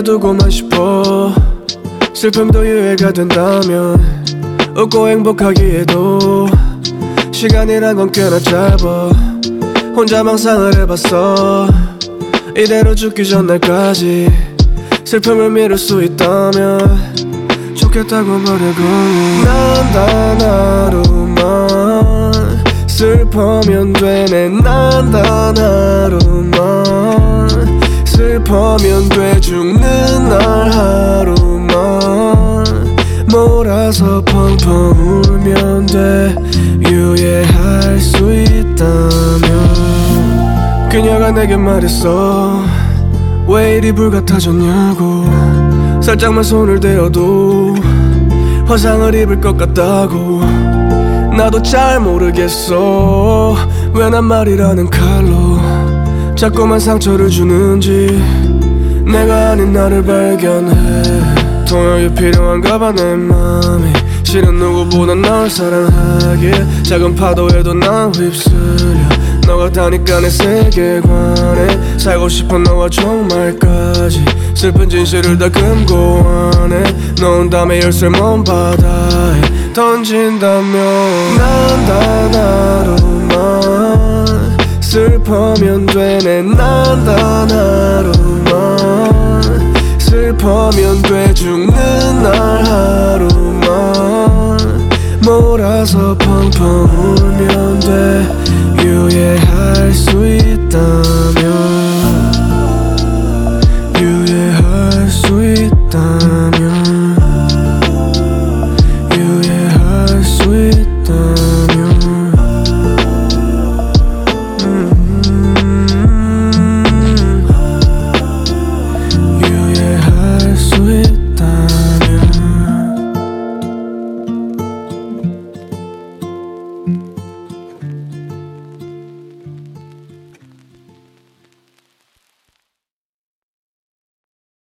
내려두고만 싶어. 슬픔도 유해가 된다면 웃고 행복하기에도 시간이란 건 꽤나 짧아. 혼자 망상을 해봤어. 이대로 죽기 전날까지 슬픔을 미룰 수 있다면 좋겠다고 말해거니. 난 단 하루만 슬퍼면 되네. 난 단 하루만 슬퍼면 돼. 죽는 날 하루만 몰아서 펑펑 울면 돼. 유예할 수 있다면. 그녀가 내게 말했어. 왜 이리 불같아졌냐고. 살짝만 손을 대어도 화상을 입을 것 같다고. 나도 잘 모르겠어. 왜 난 말이라는 칼로 자꾸만 상처를 주는지. 내가 아닌 나를 발견해. 통역이 필요한가 봐 내 맘이. 실은 누구보다 널 사랑하기에 작은 파도에도 난 휩쓸려. 너가 다니까 내 세계관에 살고 싶어. 너와 정말까지 슬픈 진실을 다 금고 안에 넣은 다음에 열쇠 먼 바다에 던진다면. 난 단 하루만 슬퍼면 되네. 난 단 하루만 슬퍼면 돼. 죽는 날 하루만 몰아서 펑펑 울면